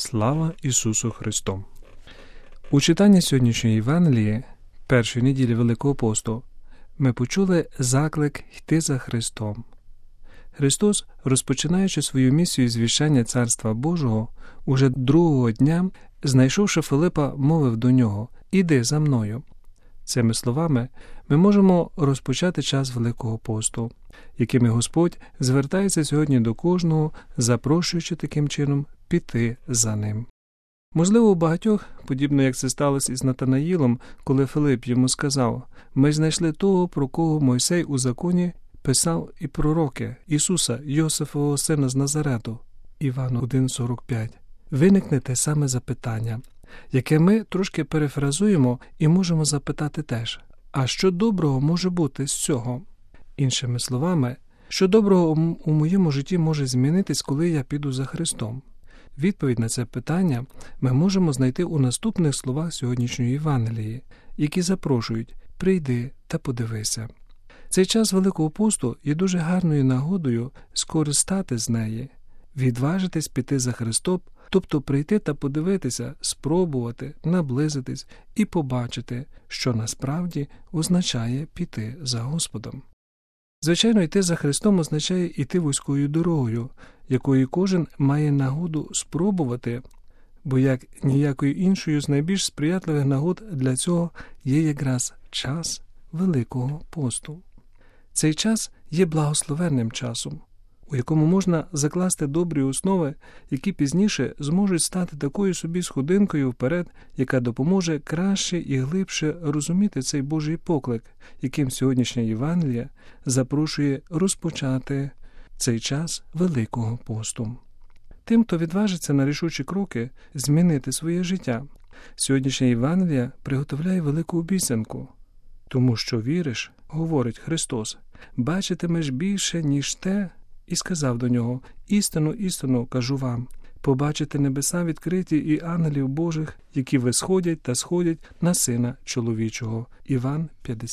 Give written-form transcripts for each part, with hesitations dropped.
Слава Ісусу Христу! У читанні сьогоднішньої Євангелії, першої неділі Великого посту, ми почули заклик йти за Христом. Христос, розпочинаючи свою місію звіщання Царства Божого, уже другого дня, знайшовши Филипа, мовив до нього: «Іди за мною». Цими словами ми можемо розпочати час Великого посту, якими Господь звертається сьогодні до кожного, запрошуючи таким чином піти за ним. Можливо, у багатьох, подібно як це сталося із Натанаїлом, коли Филип йому сказав: «Ми знайшли того, про кого Мойсей у законі писав і пророки, Ісуса, Йосифового сина з Назарету». Івану 1:45. Виникне те саме запитання, яке ми трошки перефразуємо і можемо запитати теж: а що доброго може бути з цього? Іншими словами, що доброго у моєму житті може змінитись, коли я піду за Христом? Відповідь на це питання ми можемо знайти у наступних словах сьогоднішньої Євангелії, які запрошують: «Прийди та подивися». Цей час Великого посту є дуже гарною нагодою скористати з неї, відважитись піти за Христом, тобто прийти та подивитися, спробувати, наблизитись і побачити, що насправді означає піти за Господом. Звичайно, йти за Христом означає йти вузькою дорогою, якою кожен має нагоду спробувати, бо як ніякою іншою з найбільш сприятливих нагод для цього є якраз час Великого посту. Цей час є благословенним часом, у якому можна закласти добрі основи, які пізніше зможуть стати такою собі сходинкою вперед, яка допоможе краще і глибше розуміти цей Божий поклик, яким сьогоднішня Євангелія запрошує розпочати цей час Великого посту. Тим, хто відважиться на рішучі кроки змінити своє життя, сьогоднішня Євангелія приготовляє велику обіцянку. Тому що віриш, говорить Христос, бачитимеш більше, ніж те, і сказав до нього: «Істину, істину, кажу вам, побачите небеса відкриті і ангелів Божих, які висходять та сходять на Сина Чоловічого». Іван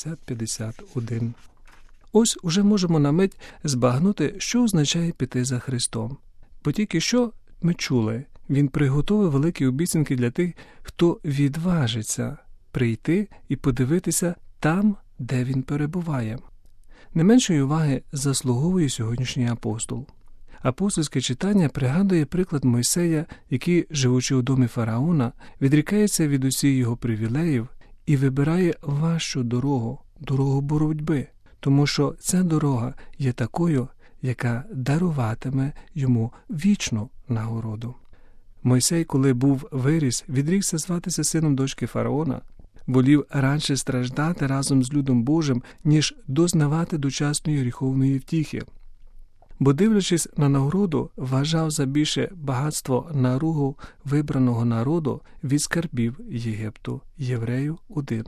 50:51. Ось уже можемо на мить збагнути, що означає піти за Христом. Бо тільки що ми чули, Він приготовив великі обіцянки для тих, хто відважиться прийти і подивитися там, де Він перебуває. Не меншої уваги заслуговує сьогоднішній апостол. Апостольське читання пригадує приклад Мойсея, який, живучи у домі фараона, відрікається від усіх його привілеїв і вибирає важчу дорогу – дорогу боротьби, тому що ця дорога є такою, яка даруватиме йому вічну нагороду. Мойсей, коли виріс, відрікся зватися сином дочки фараона, волів радше страждати разом з людом Божим, ніж дознавати дочасної гріховної втіхи. Бо, дивлячись на нагороду, вважав за більше багатство наругу вибраного народу від скарбів Єгипту. Євреїв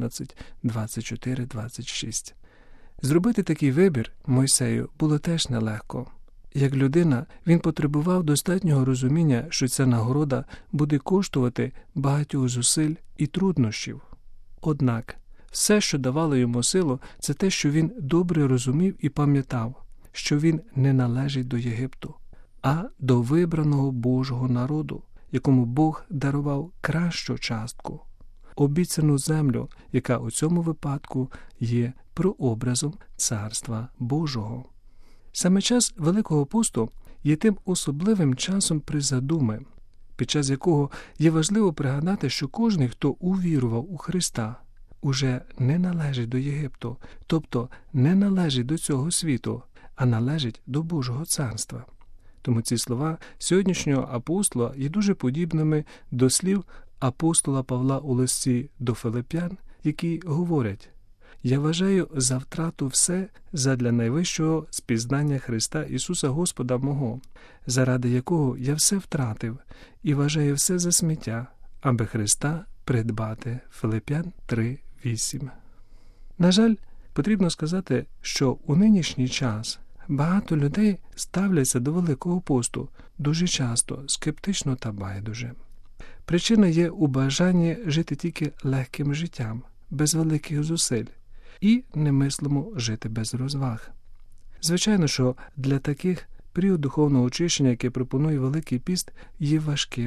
11:24-26. Зробити такий вибір Мойсею було теж нелегко. Як людина, він потребував достатнього розуміння, що ця нагорода буде коштувати багатьох зусиль і труднощів. Однак, все, що давало йому силу, це те, що він добре розумів і пам'ятав, що він не належить до Єгипту, а до вибраного Божого народу, якому Бог дарував кращу частку – обіцяну землю, яка у цьому випадку є прообразом Царства Божого. Саме час Великого посту є тим особливим часом призадуми, під час якого є важливо пригадати, що кожен, хто увірував у Христа, уже не належить до Єгипту, тобто не належить до цього світу, а належить до Божого царства. Тому ці слова сьогоднішнього апостола є дуже подібними до слів апостола Павла у листі до Филип'ян, які говорять: «Я вважаю за втрату все задля найвищого спізнання Христа Ісуса Господа мого, заради якого я все втратив і вважаю все за сміття, аби Христа придбати». Филип'ян 3:8. На жаль, потрібно сказати, що у нинішній час багато людей ставляться до Великого посту дуже часто скептично та байдуже. Причина є у бажанні жити тільки легким життям, без великих зусиль, і не мислимо жити без розваг. Звичайно, що для таких період духовного очищення, яке пропонує Великий піст, є важким,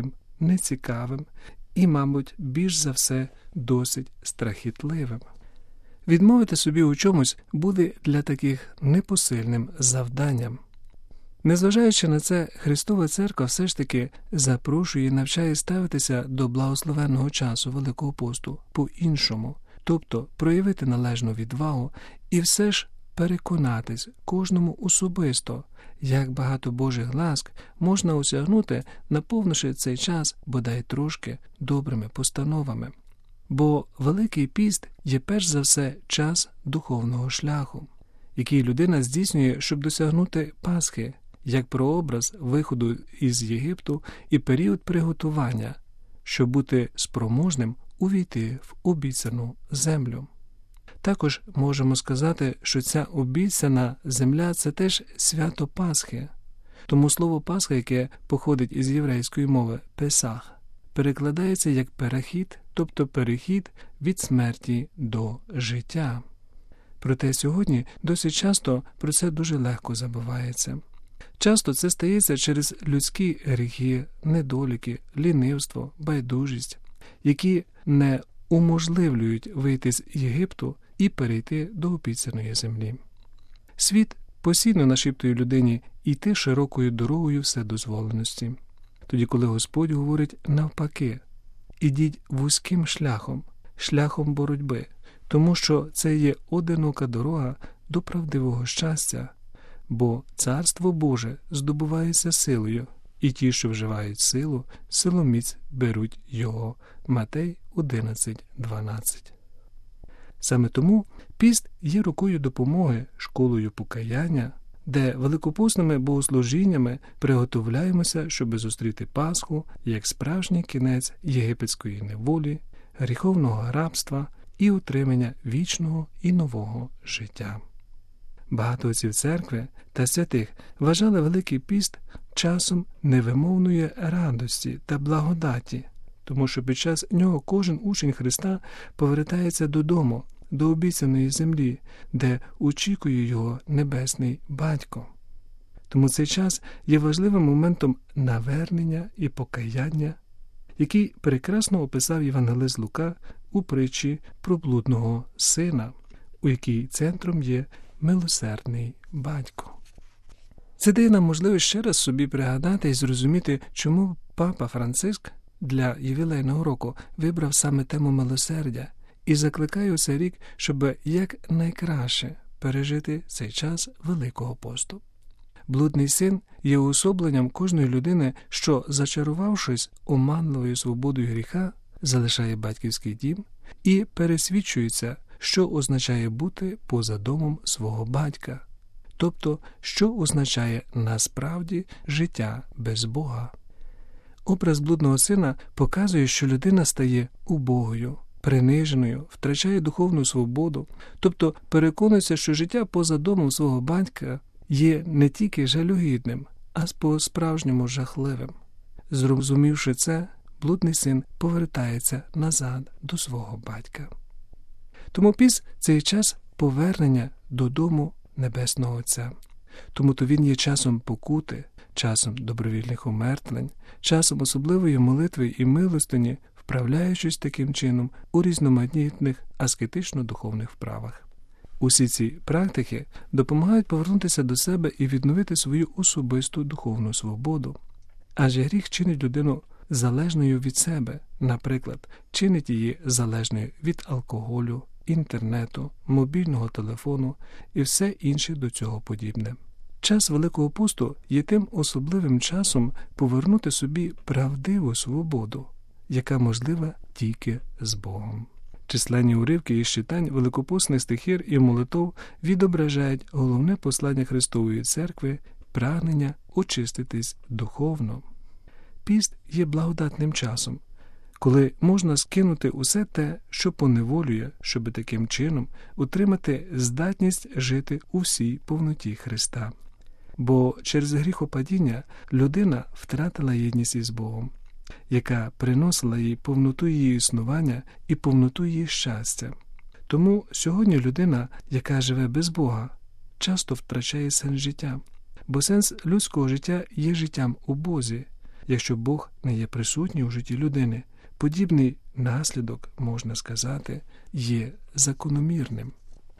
нецікавим і, мабуть, більш за все досить страхітливим. Відмовити собі у чомусь буде для таких непосильним завданням. Незважаючи на це, Христова Церква все ж таки запрошує і навчає ставитися до благословенного часу Великого посту по-іншому, тобто проявити належну відвагу і все ж переконатись кожному особисто, як багато Божих ласк можна осягнути, наповнивши цей час бодай трошки добрими постановами. Бо Великий піст є перш за все час духовного шляху, який людина здійснює, щоб досягнути Пасхи, як прообраз виходу із Єгипту і період приготування, щоб бути спроможним увійти в обіцяну землю. Також можемо сказати, що ця обіцяна земля – це теж свято Пасхи. Тому слово Пасха, яке походить із єврейської мови «песах», перекладається як перехід, тобто перехід від смерті до життя. Проте сьогодні досить часто про це дуже легко забувається. Часто це стається через людські гріхи, недоліки, лінивство, байдужість, які не уможливлюють вийти з Єгипту і перейти до обіцяної землі. Світ постійно нашіптує людині йти широкою дорогою вседозволеності. Тоді, коли Господь говорить навпаки, ідіть вузьким шляхом, шляхом боротьби, тому що це є одинока дорога до правдивого щастя, бо Царство Боже здобувається силою, і ті, що вживають силу, силоміць беруть його. Матей 11:12. Саме тому піст є рукою допомоги, школою покаяння, де великопосними богослужіннями приготовляємося, щоби зустріти Пасху як справжній кінець єгипетської неволі, гріховного рабства і отримання вічного і нового життя. Багато отців церкви та святих вважали Великий піст часом невимовної радості та благодаті, тому що під час нього кожен учень Христа повертається додому, до обіцяної землі, де очікує його Небесний Батько. Тому цей час є важливим моментом навернення і покаяння, який прекрасно описав євангелист Лука у притчі про блудного сина, у якій центром є милосердний батько. Це дає нам можливість ще раз собі пригадати і зрозуміти, чому Папа Франциск для ювілейного року вибрав саме тему милосердя і закликає у цей рік, щоб якнайкраще пережити цей час Великого посту. Блудний син є уособленням кожної людини, що, зачарувавшись оманливою свободою гріха, залишає батьківський дім і пересвідчується, що означає бути поза домом свого батька, тобто, що означає насправді життя без Бога. Образ блудного сина показує, що людина стає убогою, приниженою, втрачає духовну свободу, тобто переконується, що життя поза домом свого батька є не тільки жалюгідним, а по-справжньому жахливим. Зрозумівши це, блудний син повертається назад до свого батька. Тому піст – це час повернення додому Небесного Отця. Тому-то він є часом покути, часом добровільних умертвлень, часом особливої молитви і милостині, вправляючись таким чином у різноманітних аскетично-духовних вправах. Усі ці практики допомагають повернутися до себе і відновити свою особисту духовну свободу. Адже гріх чинить людину залежною від себе, наприклад, чинить її залежною від алкоголю, інтернету, мобільного телефону і все інше до цього подібне. Час Великого посту є тим особливим часом повернути собі правдиву свободу, яка можлива тільки з Богом. Численні уривки із читань великопосних стихір і молитов відображають головне послання Христової Церкви – прагнення очиститись духовно. Піст є благодатним часом, коли можна скинути усе те, що поневолює, щоби таким чином утримати здатність жити у всій повноті Христа. Бо через гріхопадіння людина втратила єдність із Богом, яка приносила їй повноту її існування і повноту її щастя. Тому сьогодні людина, яка живе без Бога, часто втрачає сенс життя, бо сенс людського життя є життям у Бозі, якщо Бог не є присутній у житті людини, подібний наслідок, можна сказати, є закономірним.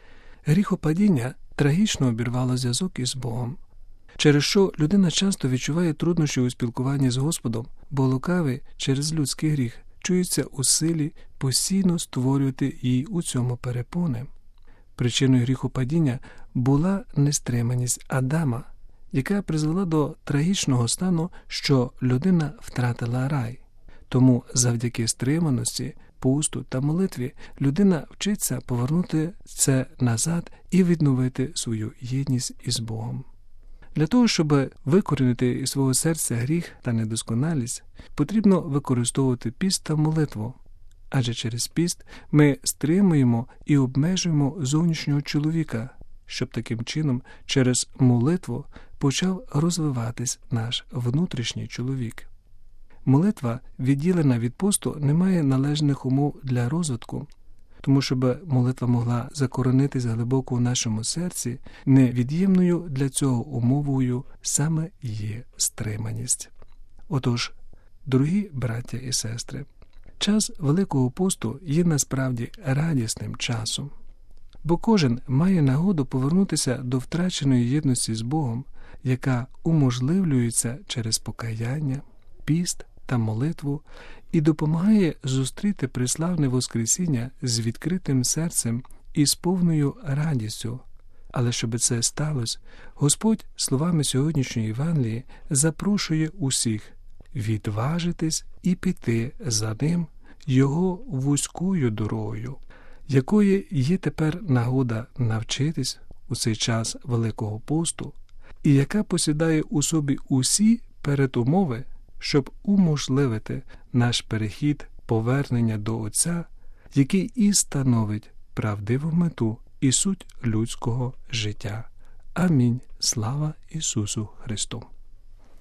Гріхопадіння трагічно обірвало зв'язок із Богом, через що людина часто відчуває труднощі у спілкуванні з Господом, бо лукавий через людський гріх чується у силі постійно створювати їй у цьому перепони. Причиною гріхопадіння була нестриманість Адама, яка призвела до трагічного стану, що людина втратила рай. Тому завдяки стриманості, посту та молитві людина вчиться повернути це назад і відновити свою єдність із Богом. Для того, щоб викорінити із свого серця гріх та недосконалість, потрібно використовувати піст та молитву. Адже через піст ми стримуємо і обмежуємо зовнішнього чоловіка, щоб таким чином через молитву почав розвиватись наш внутрішній чоловік. Молитва, відділена від посту, не має належних умов для розвитку, тому щоб молитва могла закоренитись глибоко у нашому серці, невід'ємною для цього умовою саме є стриманість. Отож, дорогі браття і сестри, час Великого посту є насправді радісним часом, бо кожен має нагоду повернутися до втраченої єдності з Богом, яка уможливлюється через покаяння, піст та молитву і допомагає зустріти преславне Воскресіння з відкритим серцем і з повною радістю. Але щоб це сталося, Господь словами сьогоднішньої Євангелії запрошує усіх відважитись і піти за Ним Його вузькою дорогою, якої є тепер нагода навчитись у цей час Великого посту, і яка посідає у собі усі передумови, щоб уможливити наш перехід, повернення до Отця, який і становить правдиву мету і суть людського життя. Амінь. Слава Ісусу Христу!